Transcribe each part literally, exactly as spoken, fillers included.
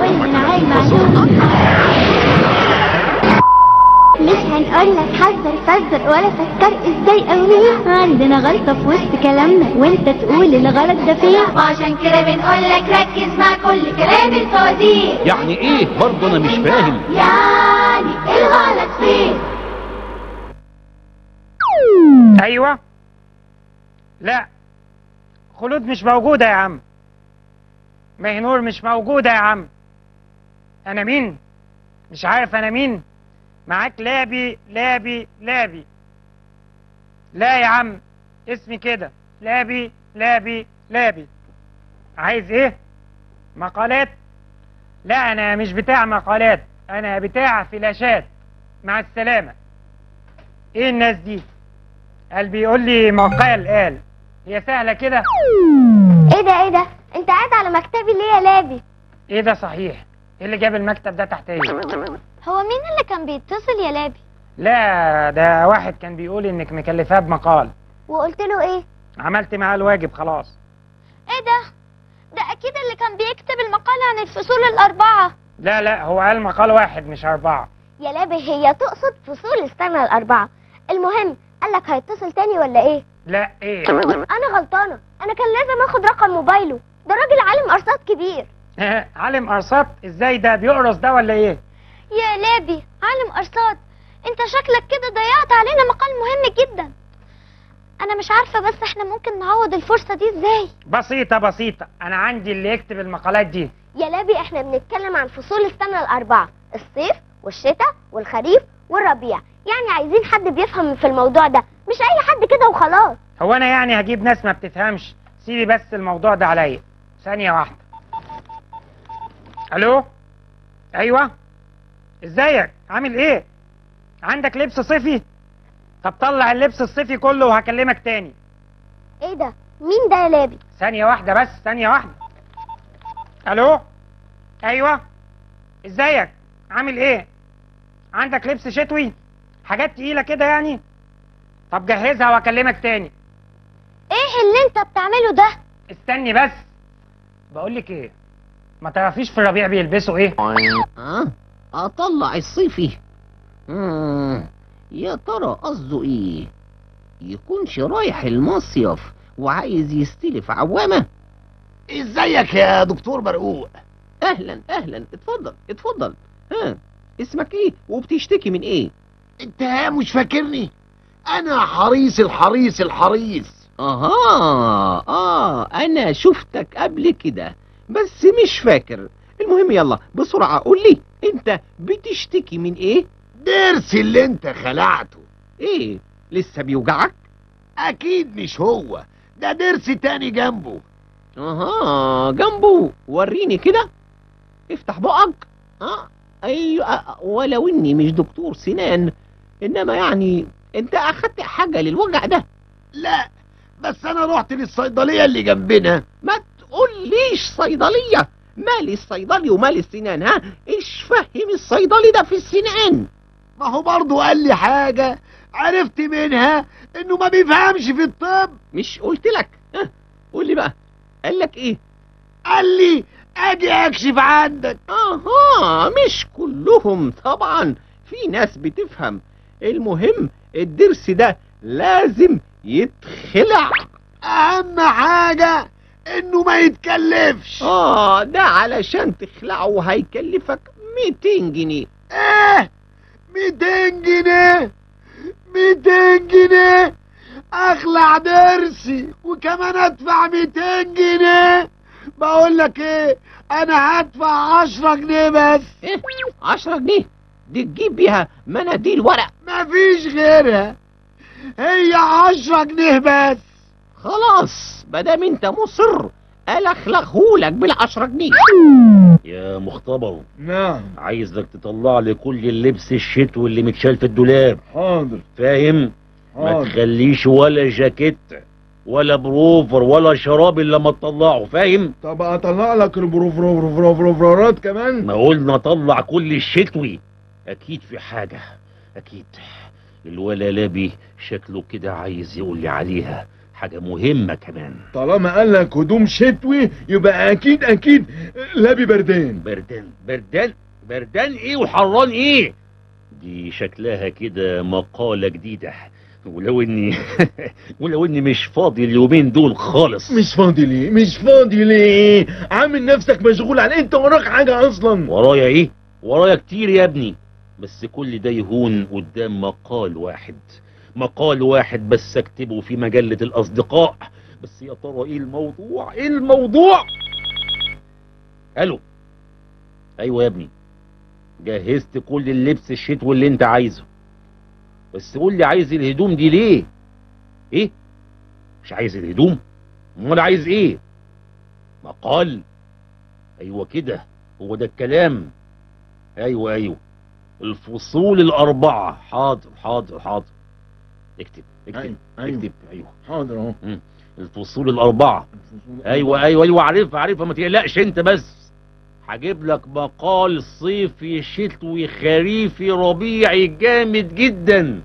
كلنا علم علوم. مش هنقولك حذر فزر ولا فكر ازاي او مين، عندنا غلطة في وسط كلامنا وانت تقول الغلط ده فين. وعشان كده بنقولك ركز مع كل كلام الفوازير. يعني ايه برضه انا مش فاهم؟ يعني الغلط فين؟ ايوه. لا، خلود مش موجودة يا عم. مهنور مش موجودة يا عم. انا مين؟ مش عارف انا مين. معاك لابي لابي لابي. لا يا عم، اسمي كده لابي لابي لابي. عايز ايه؟ مقالات؟ لا انا مش بتاع مقالات، انا بتاع فلاشات. مع السلامة. ايه الناس دي؟ قال بيقول لي مقال. قال هي سهلة كده؟ ايه ده ايه ده؟ انت قاعد على مكتبي ليه يا لابي؟ ايه ده صحيح؟ ايه اللي جاب المكتب ده تحت ايه؟ هو مين اللي كان بيتصل يا لابي؟ لا ده واحد كان بيقول انك مكلفاه بمقال. وقلت له ايه؟ عملت معاه الواجب خلاص. ايه ده؟ ده اكيد اللي كان بيكتب المقال عن الفصول الاربعة. لا لا، هو قال مقال واحد مش اربعة. يا لابي هي تقصد فصول السنة الاربعة. المهم قالك هيتصل تاني ولا ايه؟ لا ايه؟ انا غلطانة، انا كان لازم اخد رقم موبايله، ده راجل عالم ارصاد كبير. عالم ارصاد؟ ازاي ده بيقرص ده ولا ايه؟ يا لابي عالم ارصاد، انت شكلك كده ضيعت علينا مقال مهم جدا. انا مش عارفة بس احنا ممكن نعوض الفرصة دي ازاي؟ بسيطة بسيطة، انا عندي اللي يكتب المقالات دي. يا لابي احنا بنتكلم عن فصول السنة الاربعة، الصيف والشتاء والخريف والربيع، يعني عايزين حد بيفهم في الموضوع ده، مش اي حد كده وخلاص. هو انا يعني هجيب ناس ما بتفهمش؟ سيبي بس الموضوع ده عليا ثانية واحدة. الو. ايوه. ازيك؟ عامل ايه؟ عندك لبس صيفي؟ طب طلع اللبس الصيفي كله وهكلمك تاني. ايه ده؟ مين ده يا لابي؟ ثانية واحدة بس، ثانية واحدة. الو. ايوه. ازيك؟ عامل ايه؟ عندك لبس شتوي؟ حاجات تقيلة كده يعني؟ طب جهزها واكلمك تاني. ايه اللي انت بتعمله ده؟ استني بس. بقولك ايه، ما تعرفيش في الربيع بيلبسوا ايه؟ اه اطلع الصيفي. مم. يا ترى قصده ايه؟ يكونش رايح المصيف وعايز يستلف عوامة؟ ازيك يا دكتور مرقوق؟ اهلا اهلا، اتفضل اتفضل. ها اسمك ايه وبتشتكي من ايه؟ انت مش فاكرني؟ انا حريص الحريص الحريص. اها اه انا شفتك قبل كده بس مش فاكر. المهم يلا بسرعة قول لي انت بتشتكي من ايه؟ ضرس اللي انت خلعته. ايه لسه بيوجعك؟ اكيد مش هو ده، ضرس تاني جنبه. اها جنبه، وريني كده، افتح بقك. اه ايوه، ولو اني مش دكتور سنان انما يعني انت اخدت حاجة للوجع ده؟ لا بس انا رحت للصيدلية اللي جنبنا. ما تقوليش صيدلية، مالي الصيدلي ومال السنان؟ ها ايش فهم الصيدلي ده في السنان؟ ما هو برضه قال لي حاجة عرفت منها انه ما بيفهمش في الطب. مش قلت لك؟ ها قول لي بقى، قال لك ايه؟ قال لي اجي اكشف عندك. اها مش كلهم طبعا، في ناس بتفهم. المهم الضرس ده لازم يتخلع. اهم حاجة انه ما يتكلفش. اه ده علشان تخلعه هيكلفك ميتين جنيه. ايه ميتين جنيه؟ ميتين جنيه اخلع ضرسي وكمان ادفع ميتين جنيه؟ بقول لك ايه، انا هدفع عشرة جنيه بس. ايه عشرة جنيه دي تجيب بيها مناديل ورق؟ مفيش غيرها، هي عشرة جنيه بس. خلاص مادام انت مصر الخلخهولك بالعشرة جنيه. يا مختبر، نعم. عايزك تطلع لي كل اللبس الشتوي اللي متشال في الدولاب. حاضر. فاهم؟ حاضر. ما تخليش ولا جاكيت ولا بروفر ولا شراب الا لما تطلعه، فاهم؟ طب اطلع لك البروفرات كمان؟ ما قلنا طلع كل الشتوي. اكيد في حاجة، اكيد. الولا لابي شكله كده عايز يقول لي عليها. حاجة مهمة كمان. طالما قال لك هدوم شتوي يبقى اكيد اكيد لابي بردان. بردان بردان بردان ايه وحران ايه؟ دي شكلها كده مقالة جديدة، ولو اني ولو اني مش فاضي اليومين دول خالص. مش فاضي ليه؟ مش فاضي ليه؟ عامل نفسك مشغول على انت وراك حاجة اصلا؟ ورايا ايه؟ ورايا كتير يا ابني، بس كل ده يهون قدام مقال واحد. مقال واحد بس اكتبه في مجلة الاصدقاء. بس يا ترى ايه الموضوع؟ ايه الموضوع؟ الو. ايوه يا ابني، جهزت كل اللبس الشتوي اللي انت عايزه، بس قول لي عايز الهدوم دي ليه؟ ايه؟ مش عايز الهدوم؟ امال عايز ايه؟ مقال؟ ايوه كده، هو ده الكلام. ايوه ايوه، الفصول الاربعة. حاضر حاضر حاضر، اكتب اكتب أيوة. أيوة. اكتب. ايوه حاضر اهو. مم. الفصول الاربعة. ايوه ايوه ايوه، عارفها عارفها، ما تقلقش انت بس. هجيب لك مقال صيفي شتوي خريفي ربيعي جامد جدا.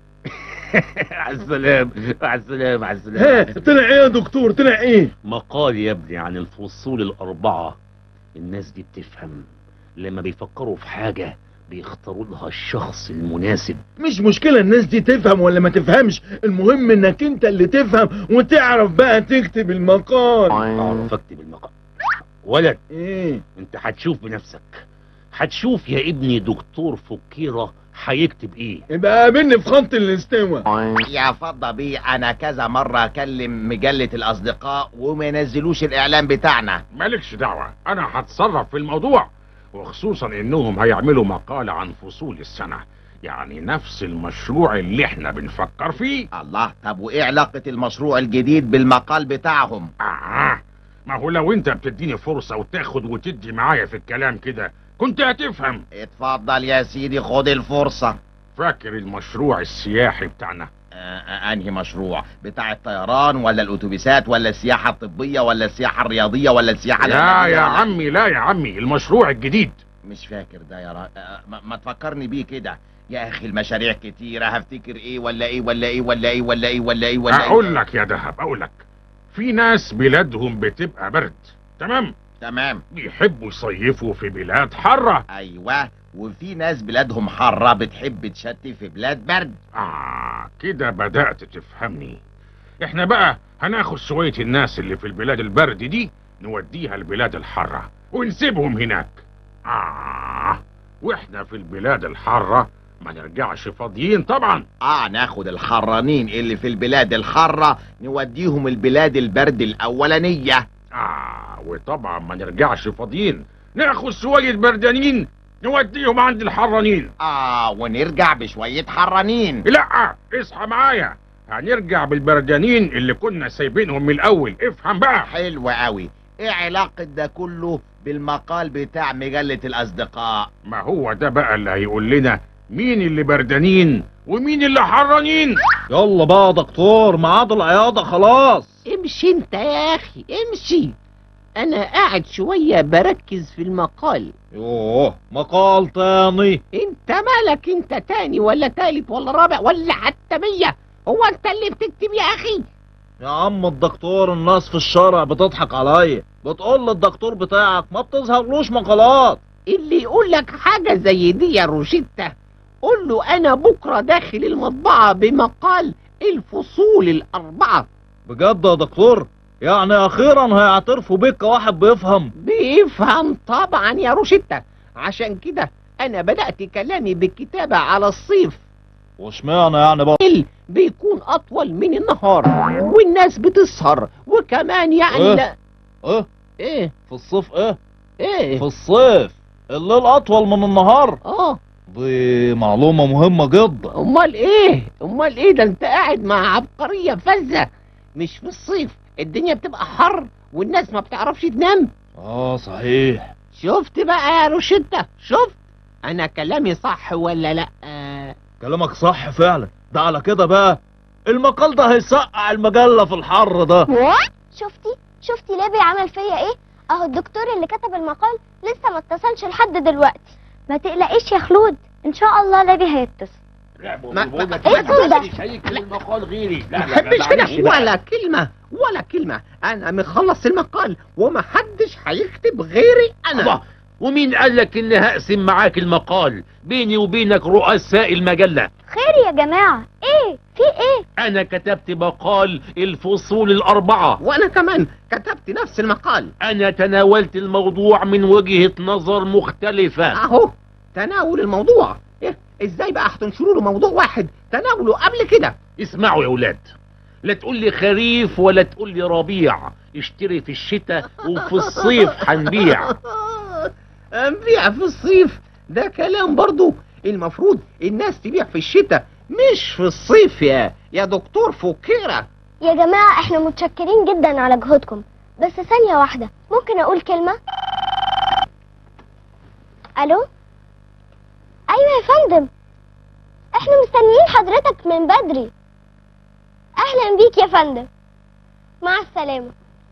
على السلام على السلام على السلام. ها طلع ايه يا دكتور؟ طلع ايه؟ مقال يا ابني عن الفصول الاربعة. الناس دي بتفهم، لما بيفكروا في حاجة بيختاروا لها الشخص المناسب. مش مشكلة الناس دي تفهم ولا ما تفهمش، المهم انك انت اللي تفهم وتعرف بقى تكتب المقال. اعرف اكتب المقال؟ ولد، ايه؟ انت هتشوف بنفسك، هتشوف يا ابني دكتور فكيرة هيكتب ايه. يبقى قابلني في خط الاستوى. يا فضة بيه، انا كذا مرة اكلم مجلة الاصدقاء وما ينزلوش الاعلان بتاعنا. مالكش دعوة، انا هتصرف في الموضوع، وخصوصا انهم هيعملوا مقالة عن فصول السنة، يعني نفس المشروع اللي احنا بنفكر فيه. الله، طب وايه علاقة المشروع الجديد بالمقال بتاعهم؟ آه ما هو لو انت بتديني فرصة وتاخد وتدي معايا في الكلام كده كنت هتفهم. اتفضل يا سيدي، خد الفرصة. فاكر المشروع السياحي بتاعنا؟ آه انهي مشروع؟ بتاع الطيران ولا الاتوبيسات ولا السياحة الطبية ولا السياحة الرياضية ولا السياحة لا يا عمي، لا يا عمي، المشروع الجديد. مش فاكر ده يا را... آه ما, ما تفكرني بيه كده يا اخي، المشاريع كتيرة، هفتكر ايه ولا ايه ولا ايه ولا ايه ولا ايه ولا ايه ولا ايه. اقول لك يا دهب، اقول لك، في ناس بلادهم بتبقى برد، تمام تمام، بيحبوا يصيفوا في بلاد حارة. ايوه، وفي ناس بلادهم حارة بتحب تشتي في بلاد برد. اه كده بدأت تفهمني. احنا بقى هناخد شوية الناس اللي في البلاد البرد دي نوديها البلاد الحارة ونسيبهم هناك. اه واحنا في البلاد الحارة ما نرجعش فاضيين طبعا. اه ناخد الحرانين اللي في البلاد الحارة نوديهم البلاد البرد الاولانية. اه وطبعا ما نرجعش فاضيين، ناخد شوية بردانين نوديهم عند الحرانين. اه ونرجع بشوية حرانين. لا اصحى معايا، هنرجع بالبردانين اللي كنا سايبينهم من الاول. افهم بقى. حلو قوي. ايه علاقة ده كله بالمقال بتاع مجلة الاصدقاء؟ ما هو ده بقى اللي هيقول لنا مين اللي بردانين ومين اللي حرانين. يلا بقى يا دكتور، ميعاد العياضة خلاص. امشي انت يا اخي امشي، انا قاعد شوية بركز في المقال. يوه مقال تاني؟ انت مالك انت تاني ولا تالت ولا رابع ولا حتى مية؟ هو انت اللي بتكتب يا اخي؟ يا عم الدكتور، الناس في الشارع بتضحك عليا، بتقول للدكتور بتاعك ما بتظهرلوش مقالات. اللي يقول لك حاجة زي دي يا روشيتا قول له انا بكرة داخل المطبعة بمقال الفصول الاربعة. بجد يا دكتور؟ يعني اخيرا هيعترفوا بيك كواحد بيفهم؟ بيفهم طبعا يا روشيتا، عشان كده انا بدأت كلامي بالكتابة على الصيف. واشمعنى يعني بقى؟ الليل بيكون اطول من النهار والناس بتسهر، وكمان يعني إيه؟ لا ايه ايه في الصيف؟ ايه ايه في الصيف الليل اطول من النهار؟ اه دي معلومة مهمة جدا. امال ايه امال ايه ده انت قاعد مع عبقرية فزة. مش في الصيف الدنيا بتبقى حر والناس ما بتعرفش تنام؟ اه صحيح. شفت بقى يا روشيتا؟ شفت انا كلامي صح ولا لا؟ كلامك صح فعلا. ده على كده بقى المقال ده هيسقع المجلة في الحر ده. شفتي شفتي ليبي عمل فيا ايه؟ اهو الدكتور اللي كتب المقال لسه ما اتصلش لحد دلوقتي. ما تقلقيش يا خلود، ان شاء الله ليبي هيتصل. ما بقول لك ما إيه ده؟ مش هيكتب المقال غيري. لا ما لا تحبش لا كده معلش بقى. ولا كلمة ولا كلمة. أنا مخلص المقال ومحدش هيكتب غيري أنا. الله، ومين قال لك اني هقسم معاك المقال؟ بيني وبينك رؤساء المجلة. خير يا جماعة، ايه في ايه؟ انا كتبت مقال الفصول الاربعة. وأنا كمان كتبت نفس المقال. انا تناولت الموضوع من وجهة نظر مختلفة. أهو تناول الموضوع. إيه إزاي بقى هتنشروا له موضوع واحد تناوله قبل كده؟ اسمعوا يا ولاد، لا تقول لي خريف ولا تقول لي ربيع. اشتري في الشتاء وفي الصيف هنبيع. نبيع في الصيف؟ ده كلام برضو. المفروض الناس تبيع في الشتاء مش في الصيف يا يا دكتور فكيرة. يا جماعة احنا متشكرين جدا على جهودكم، بس ثانية واحدة ممكن اقول كلمة؟ الو؟ ايوه يا فندم، احنا مستنيين حضرتك من بدري. اهلا بيك يا فندم، مع السلامة.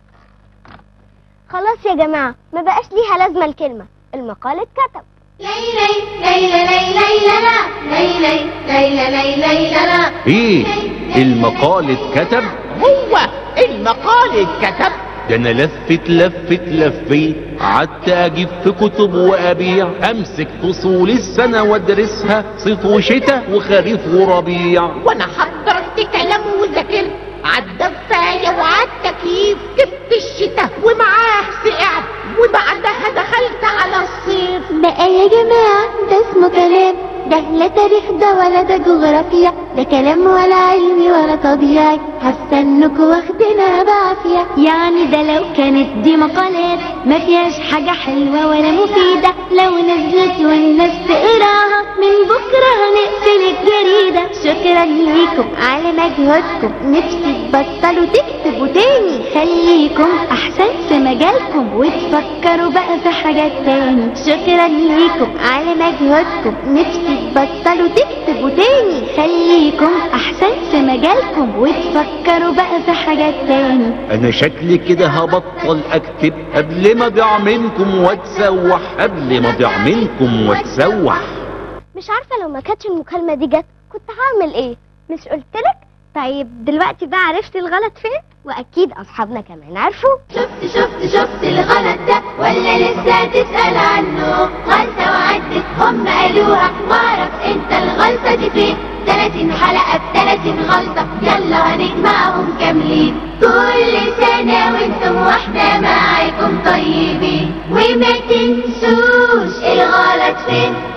خلاص يا جماعة ما بقاش ليها لازمة الكلمة، المقال اتكتب. ليلي ليلى ليلى ليلى ليلى ليلى ليلى ليلى. ايه المقال اتكتب؟ هو المقال اتكتب؟ ده انا لفت لفت لفيت، قعدت اجيب في كتب وابيع، امسك فصول السنه وادرسها، صيف وشتاء وخريف وربيع. وانا حضرت كلام وذاكرت عالدفايه وعالتكييف، جبت الشتاء ومعاه سقعت، وبعدها دخلت على الصيف. بقى يا جماعة ده اسمه كلام؟ ده لا تاريخ ده ولا ده جغرافيا، ده كلام ولا علمي ولا طبيعي، حاسة انكوا واخدينها بعافية. يعني ده لو كانت دي مقالات ما فيهاش حاجة حلوة ولا مفيدة، لو نزلت والناس تقراها من بكرة هنقفل الجريدة. شكرا ليكم على مجهودكم، نفسي تبطلوا تكتبوا تاني، خليكم احسن في مجالكم وتفكروا بقى في حاجات تاني. شكرا ليكم على مجهودكم، نفسي تبطلوا تكتبوا تاني، خليكم احسن في مجالكم وتفكروا بقى في حاجات تاني. انا شكلي كده هبطل اكتب قبل ما اضيع منكم واتسوح، قبل ما اضيع منكم واتسوح. مش عارفة لو ما كانتش المكالمة دي جت كنت هعمل ايه؟ مش قلتلك؟ طيب دلوقتي بقى عرفت الغلط فين؟ واكيد اصحابنا كمان عرفوا. شفت شفت شفت الغلط ده ولا لسه تسأل عنه؟ غلطة وعدت هم قالوها، واعرف انت الغلطة دي فين؟ تلاتين حلقة بتلاتين غلطة، يلا هنجمعهم كاملين. كل سنة وانتم واحنا معاكم طيبين، وما تنسوش الغلط فين.